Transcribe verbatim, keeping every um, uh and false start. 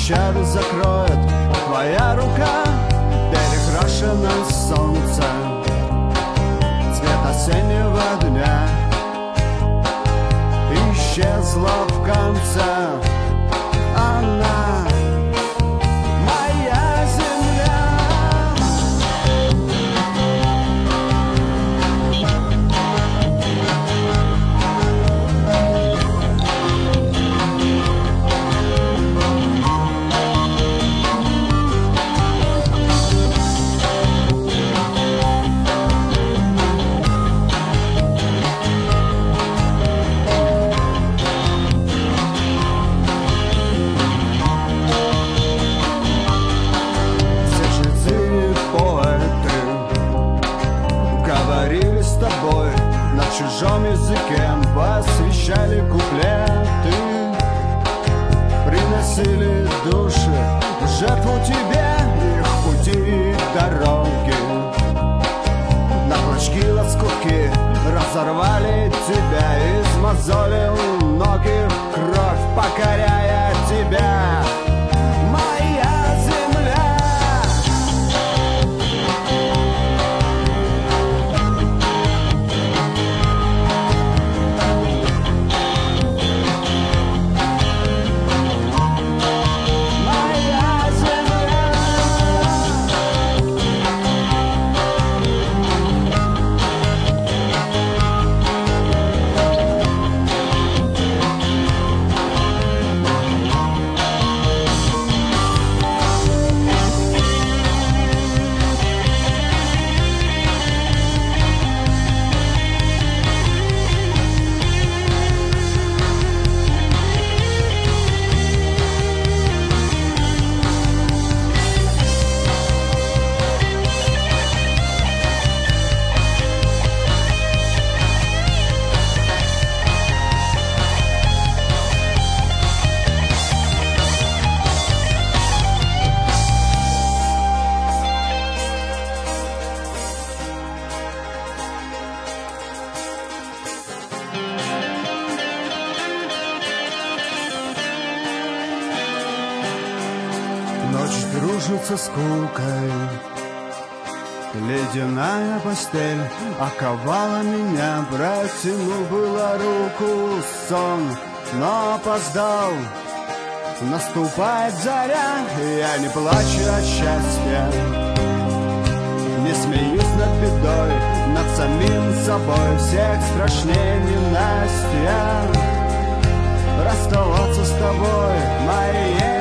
пещеру закроет твоя рука, перекрашена солнцем, цвет осеннего дня. Исчезла в конце она, моя земля. На чужом языке посвящали куплеты, приносили души в жертву тебе, их пути и дороги. На клочки лоскутки разорвали тебя, измозолил ноги в кровь, покоряя тебя. Ночь дружится с скукой, ледяная постель оковала меня. Протянул было руку сон, но опоздал. Наступает заря, и я не плачу от счастья, не смеюсь над бедой, над самим собой. Всех страшнее ненастья расставаться с тобой, моей